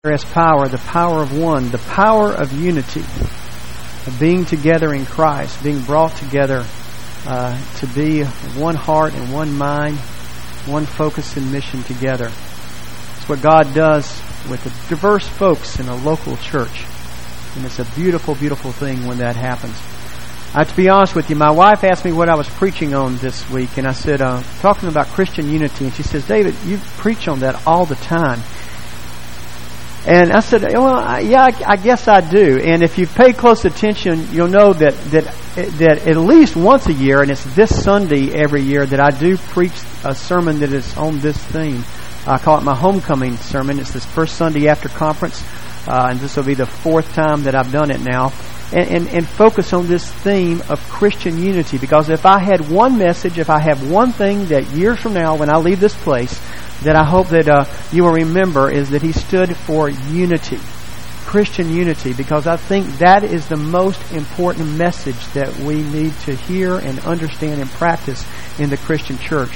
as power, the power of one, the power of unity, of being together in Christ, being brought together to be one heart and one mind, one focus and mission together. It's what God does with the diverse folks in a local church. And it's a beautiful, beautiful thing when that happens. To be honest with you, my wife asked me what I was preaching on this week, and I said, talking about Christian unity, and she says, David, you preach on that all the time. And I said, well, I guess I do. And if you've paid close attention, you'll know that at least once a year, and it's this Sunday every year, that I do preach a sermon that is on this theme. I call it my homecoming sermon. It's this first Sunday after conference, and this will be the fourth time that I've done it now. And focus on this theme of Christian unity. Because if I had one message, if I have one thing that years from now, when I leave this place, that I hope that you will remember, is that he stood for unity, Christian unity, because I think that is the most important message that we need to hear and understand and practice in the Christian church.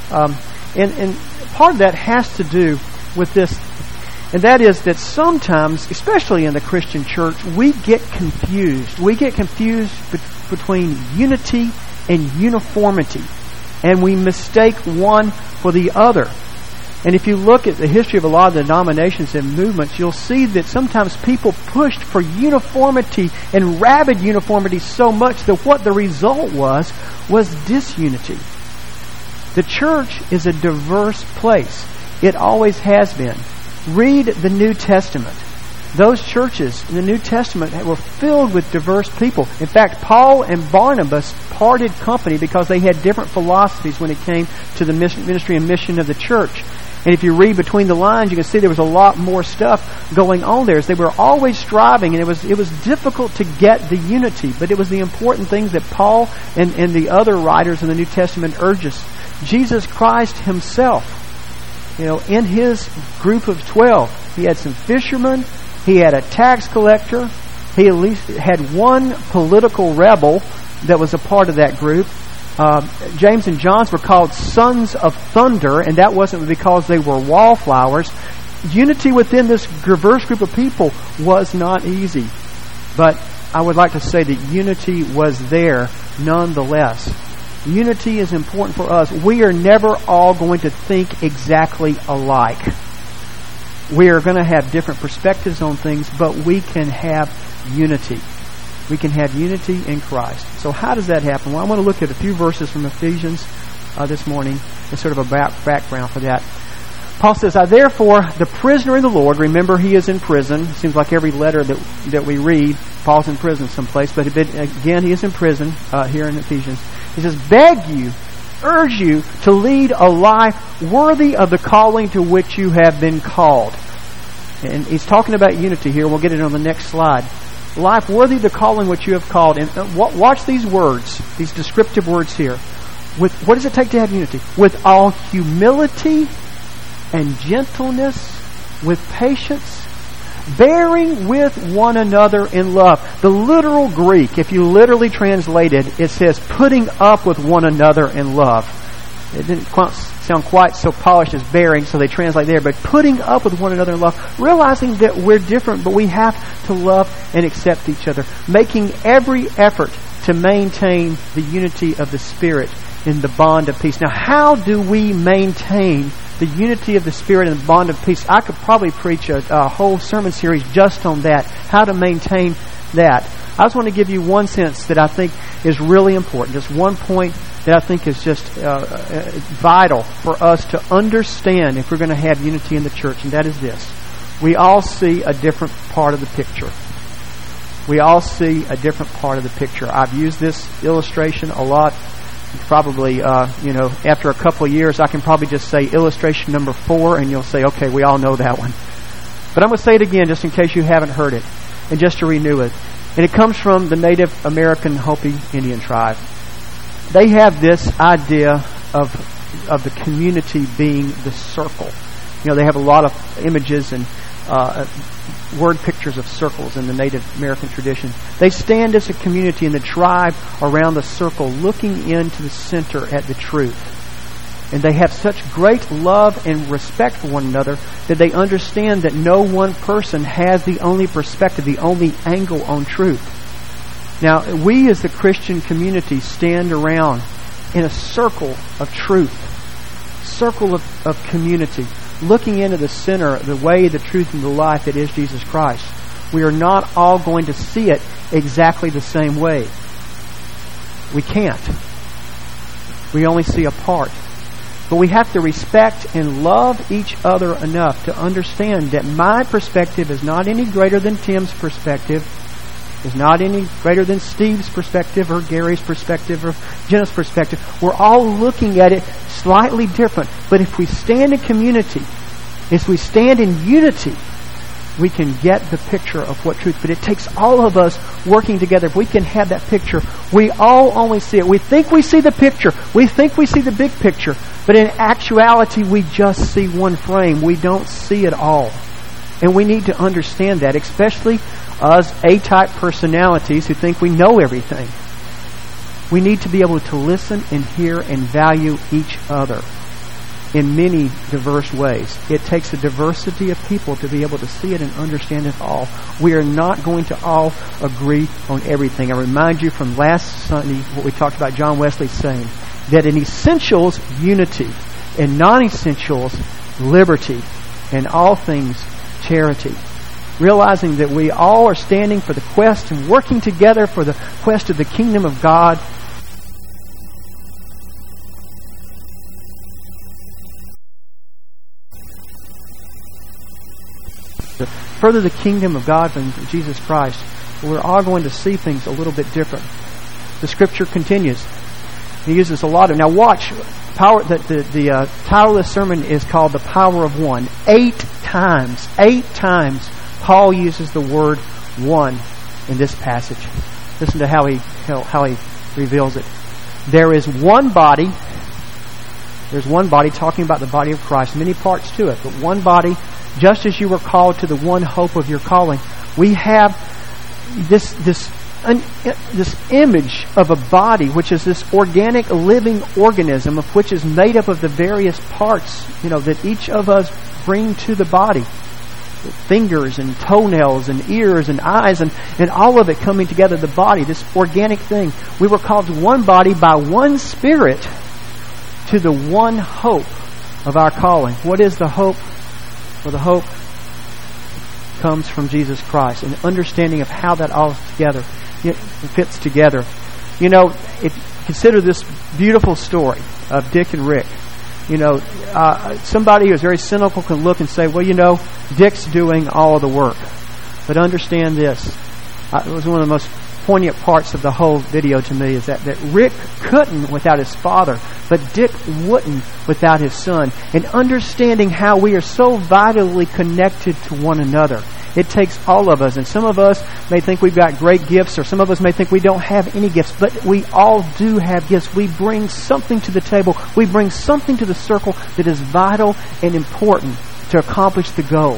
And part of that has to do with this, and that is that sometimes, especially in the Christian church, we get confused. We get confused between unity and uniformity, and we mistake one for the other. And if you look at the history of a lot of the denominations and movements, you'll see that sometimes people pushed for uniformity and rabid uniformity so much that what the result was disunity. The church is a diverse place. It always has been. Read the New Testament. Those churches in the New Testament were filled with diverse people. In fact, Paul and Barnabas parted company because they had different philosophies when it came to the ministry and mission of the church. And if you read between the lines, you can see there was a lot more stuff going on there. They were always striving, and it was difficult to get the unity, but it was the important things that Paul and the other writers in the New Testament urge us. Jesus Christ himself, in his group of 12, he had some fishermen, he had a tax collector, he at least had one political rebel that was a part of that group. James and John were called sons of thunder, and that wasn't because they were wallflowers. Unity within this diverse group of people was not easy. But I would like to say that unity was there nonetheless. Unity is important for us. We are never all going to think exactly alike. We are going to have different perspectives on things, but we can have unity. We can have unity in Christ. So how does that happen? Well, I want to look at a few verses from Ephesians this morning as sort of a background for that. Paul says, I therefore, the prisoner in the Lord, remember he is in prison. It seems like every letter that we read, Paul's in prison someplace, but again, he is in prison here in Ephesians. He says, beg you, urge you to lead a life worthy of the calling to which you have been called. And he's talking about unity here. We'll get it on the next slide. Life worthy of the calling which you have called. And watch these words, these descriptive words here. What does it take to have unity? With all humility and gentleness, with patience, bearing with one another in love. The literal Greek, if you literally translate it, it says putting up with one another in love. It didn't sound quite so polished as bearing, so they translate there, but putting up with one another in love, realizing that we're different, but we have to love and accept each other, making every effort to maintain the unity of the Spirit in the bond of peace. Now, how do we maintain the unity of the Spirit and the bond of peace? I could probably preach a whole sermon series just on that, how to maintain that. I just want to give you one sense that I think is really important, just one point that I think is just vital for us to understand if we're going to have unity in the church, and that is this. We all see a different part of the picture. We all see a different part of the picture. I've used this illustration a lot. Probably, after a couple of years, I can probably just say illustration number 4, and you'll say, okay, we all know that one. But I'm going to say it again just in case you haven't heard it, and just to renew it. And it comes from the Native American Hopi Indian tribe. They have this idea of the community being the circle. They have a lot of images and word pictures of circles in the Native American tradition. They stand as a community in the tribe around the circle, looking into the center at the truth. And they have such great love and respect for one another that they understand that no one person has the only perspective, the only angle on truth. Now, we as the Christian community stand around in a circle of truth, circle of community, looking into the center, the way, the truth, and the life that is Jesus Christ. We are not all going to see it exactly the same way. We can't. We only see a part. But we have to respect and love each other enough to understand that my perspective is not any greater than Tim's perspective, is not any greater than Steve's perspective or Gary's perspective or Jenna's perspective. We're all looking at it slightly different. But if we stand in community, if we stand in unity, we can get the picture of what truth. But it takes all of us working together. If we can have that picture, we all only see it. We think we see the picture. We think we see the big picture. But in actuality, we just see one frame. We don't see it all. And we need to understand that, especially us A-type personalities who think we know everything. We need to be able to listen and hear and value each other in many diverse ways. It takes a diversity of people to be able to see it and understand it all. We are not going to all agree on everything. I remind you from last Sunday what we talked about John Wesley saying, that in essentials, unity, in non-essentials, liberty, and all things, charity. Realizing that we all are standing for the quest and working together for the quest of the kingdom of God. To further the kingdom of God from Jesus Christ, we're all going to see things a little bit different. The scripture continues. He uses a lot of... Now watch. The title of this sermon is called The Power of One. 8 times Paul uses the word one in this passage. Listen to how he reveals it. There is one body. There's one body, talking about the body of Christ. Many parts to it, but one body. Just as you were called to the one hope of your calling, we have this image of a body, which is this organic living organism, of which is made up of the various parts, that each of us bring to the body. Fingers and toenails and ears and eyes and all of it coming together, the body, this organic thing. We were called to one body by one Spirit to the one hope of our calling. What is the hope? Well, the hope comes from Jesus Christ, an understanding of how that all together fits together. If consider this beautiful story of Dick and Rick. Somebody who is very cynical can look and say, well, Dick's doing all of the work. But understand this. It was one of the most poignant parts of the whole video to me, is that Rick couldn't without his father, but Dick wouldn't without his son. And understanding how we are so vitally connected to one another. It takes all of us. And some of us may think we've got great gifts, or some of us may think we don't have any gifts, but we all do have gifts. We bring something to the table. We bring something to the circle that is vital and important to accomplish the goal.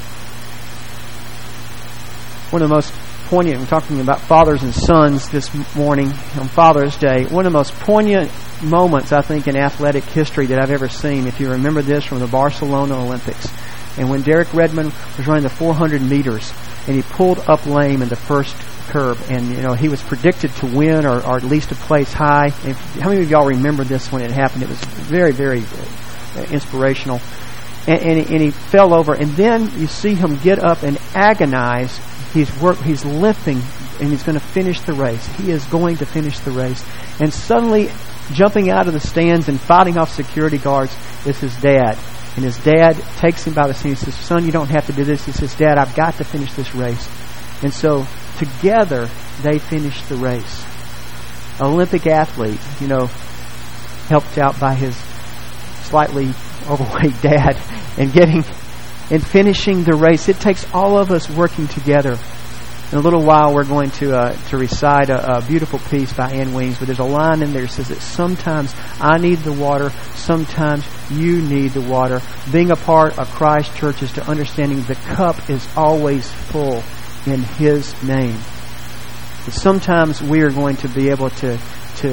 One of the most poignant, I'm talking about fathers and sons this morning on Father's Day, one of the most poignant moments, I think, in athletic history that I've ever seen, if you remember this from the Barcelona Olympics. And when Derek Redmond was running the 400 meters, and he pulled up lame in the first curve, and he was predicted to win or at least to place high. And how many of y'all remember this when it happened? It was very, very inspirational. And he fell over, and then you see him get up and agonize. He's limping, and he's going to finish the race. He is going to finish the race. And suddenly, jumping out of the stands and fighting off security guards is his dad. And his dad takes him by the hand and says, son, you don't have to do this. He says, Dad, I've got to finish this race. And so together they finished the race. An Olympic athlete, helped out by his slightly overweight dad and finishing the race. It takes all of us working together. In a little while, we're going to recite a beautiful piece by Ann Weems, but there's a line in there that says that sometimes I need the water, sometimes you need the water. Being a part of Christ Church is to understanding the cup is always full in His name. And sometimes we are going to be able to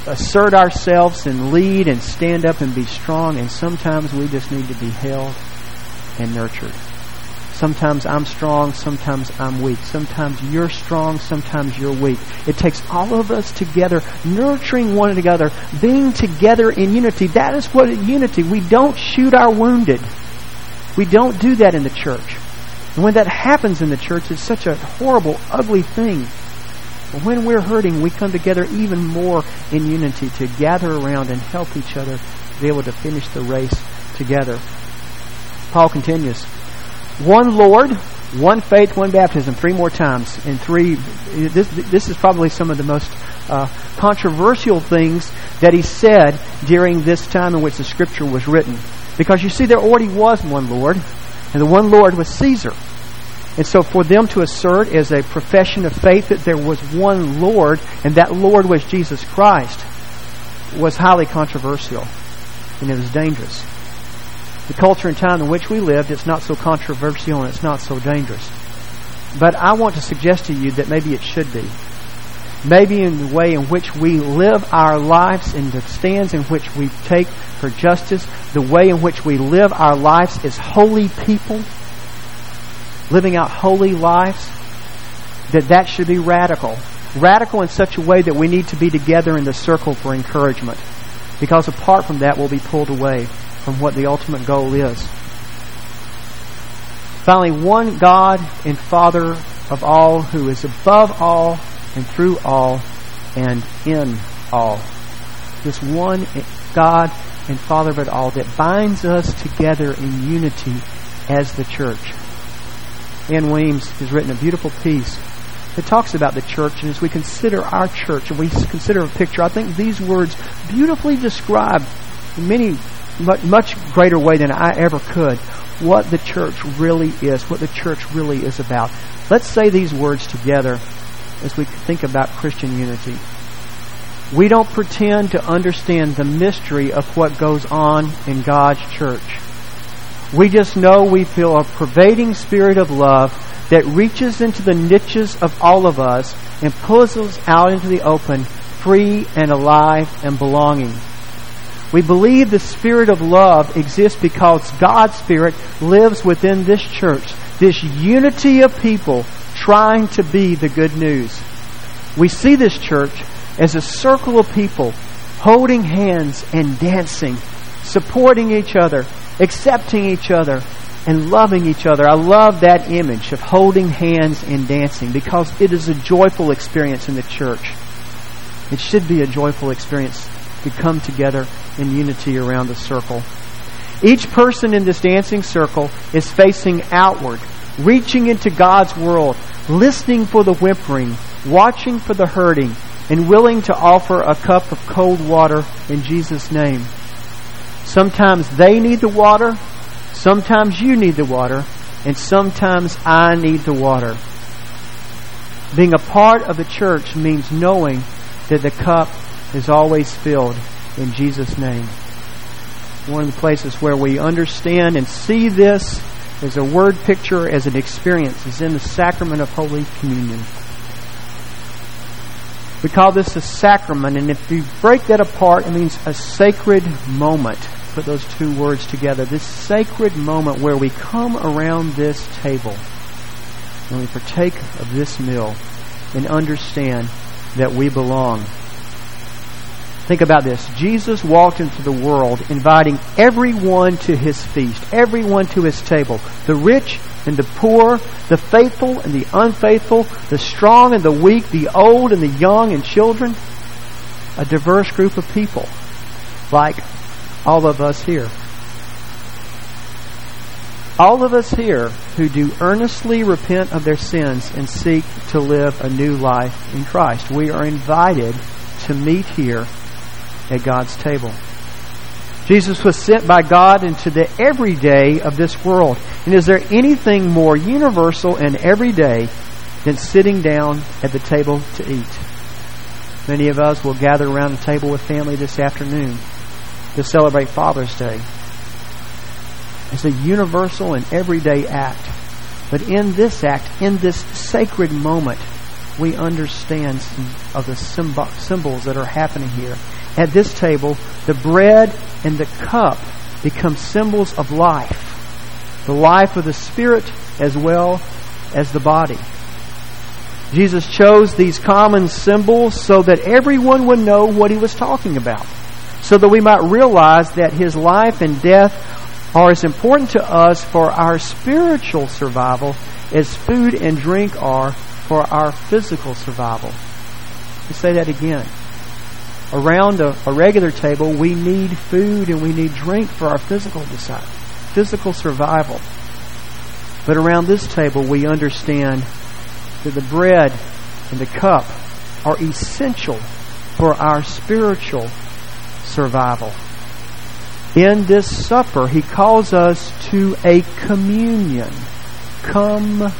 assert ourselves and lead and stand up and be strong. And sometimes we just need to be held and nurtured. Sometimes I'm strong, sometimes I'm weak. Sometimes you're strong, sometimes you're weak. It takes all of us together, nurturing one another, being together in unity. That is what unity. We don't shoot our wounded. We don't do that in the church. And when that happens in the church, it's such a horrible, ugly thing. But when we're hurting, we come together even more in unity to gather around and help each other to be able to finish the race together. Paul continues. One Lord, one faith, one baptism, 3 more times. And this is probably some of the most controversial things that he said during this time in which the Scripture was written. Because you see, there already was one Lord, and the one Lord was Caesar. And so for them to assert as a profession of faith that there was one Lord, and that Lord was Jesus Christ, was highly controversial, and it was dangerous. The culture and time in which we lived, it's not so controversial and it's not so dangerous. But I want to suggest to you that maybe it should be. Maybe in the way in which we live our lives, in the stands in which we take for justice, the way in which we live our lives as holy people, living out holy lives, that should be radical. Radical in such a way that we need to be together in the circle for encouragement. Because apart from that, we'll be pulled away from what the ultimate goal is. Finally, one God and Father of all, who is above all and through all and in all. This one God and Father of it all that binds us together in unity as the church. Ann Weems has written a beautiful piece that talks about the church, and as we consider our church and we consider a picture, I think these words beautifully describe in much greater way than I ever could what the church really is, what the church really is about. Let's say these words together as we think about Christian unity. We don't pretend to understand the mystery of what goes on in God's church. We just know we feel a pervading spirit of love that reaches into the niches of all of us and pulls us out into the open, free and alive and belonging. We believe the spirit of love exists because God's Spirit lives within this church, this unity of people trying to be the good news. We see this church as a circle of people holding hands and dancing, supporting each other, accepting each other, and loving each other. I love that image of holding hands and dancing because it is a joyful experience in the church. It should be a joyful experience to come together in unity around the circle. Each person in this dancing circle is facing outward, reaching into God's world, listening for the whimpering, watching for the hurting, and willing to offer a cup of cold water in Jesus' name. Sometimes they need the water, sometimes you need the water, and sometimes I need the water. Being a part of the church means knowing that the cup is always filled in Jesus' name. One of the places where we understand and see this as a word picture, as an experience, is in the sacrament of Holy Communion. We call this a sacrament, and if you break that apart, it means a sacred moment. Put those two words together. This sacred moment where we come around this table and we partake of this meal and understand that we belong. Think about this. Jesus walked into the world inviting everyone to His feast, everyone to His table. The rich and the poor, the faithful and the unfaithful, the strong and the weak, the old and the young and children. A diverse group of people, like all of us here. All of us here who do earnestly repent of their sins and seek to live a new life in Christ. We are invited to meet here at God's table. Jesus was sent by God into the everyday of this world. And is there anything more universal and everyday than sitting down at the table to eat? Many of us will gather around the table with family this afternoon to celebrate Father's Day. It's a universal and everyday act. But in this act, in this sacred moment, we understand some of the symbols that are happening here. At this table, the bread and the cup become symbols of life. The life of the Spirit as well as the body. Jesus chose these common symbols so that everyone would know what He was talking about. So that we might realize that His life and death are as important to us for our spiritual survival as food and drink are for our physical survival. Let's say that again. Around a regular table, we need food and we need drink for our physical survival. But around this table, we understand that the bread and the cup are essential for our spiritual survival. In this supper, He calls us to a communion. Communion.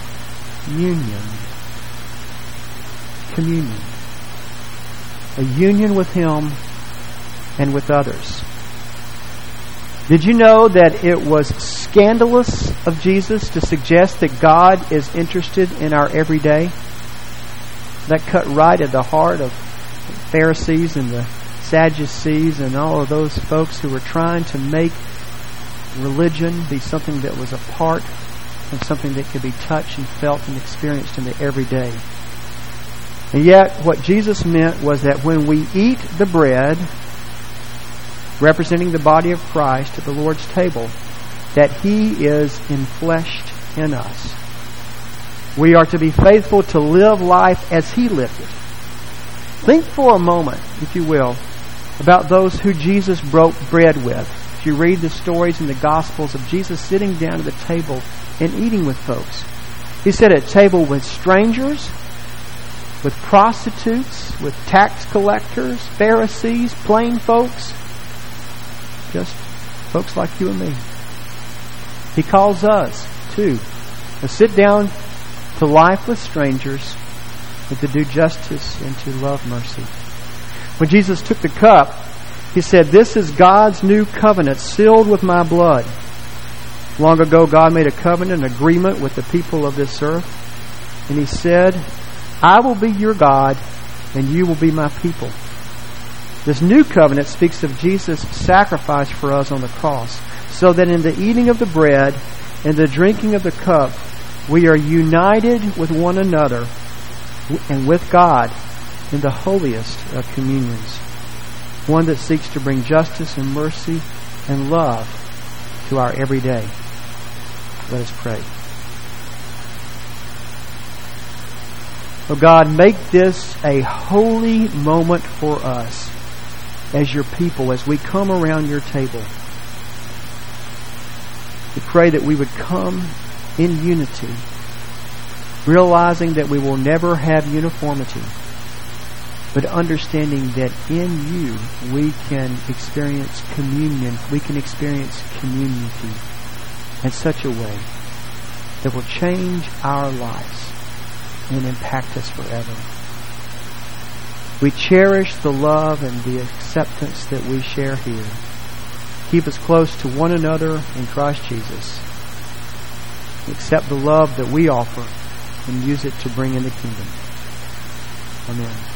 Communion. A union with Him and with others. Did you know that it was scandalous of Jesus to suggest that God is interested in our everyday? That cut right at the heart of the Pharisees and the Sadducees and all of those folks who were trying to make religion be something that was a part of something that could be touched and felt and experienced in the everyday. And yet, what Jesus meant was that when we eat the bread, representing the body of Christ at the Lord's table, that He is enfleshed in us. We are to be faithful to live life as He lived it. Think for a moment, if you will, about those who Jesus broke bread with. If you read the stories in the Gospels of Jesus sitting down at the table and eating with folks. He sat at a table with strangers, with prostitutes, with tax collectors, Pharisees, plain folks, just folks like you and me. He calls us, too, to sit down to life with strangers and to do justice and to love mercy. When Jesus took the cup, He said, "This is God's new covenant sealed with my blood." Long ago, God made a covenant, an agreement with the people of this earth. And He said, "I will be your God, and you will be my people." This new covenant speaks of Jesus' sacrifice for us on the cross, so that in the eating of the bread and the drinking of the cup, we are united with one another and with God in the holiest of communions, one that seeks to bring justice and mercy and love to our everyday. Let us pray. Oh God, make this a holy moment for us as your people, as we come around your table. We pray that we would come in unity, realizing that we will never have uniformity, but understanding that in you we can experience communion, we can experience community in such a way that will change our lives and impact us forever. We cherish the love and the acceptance that we share here. Keep us close to one another in Christ Jesus. Accept the love that we offer and use it to bring in the kingdom. Amen.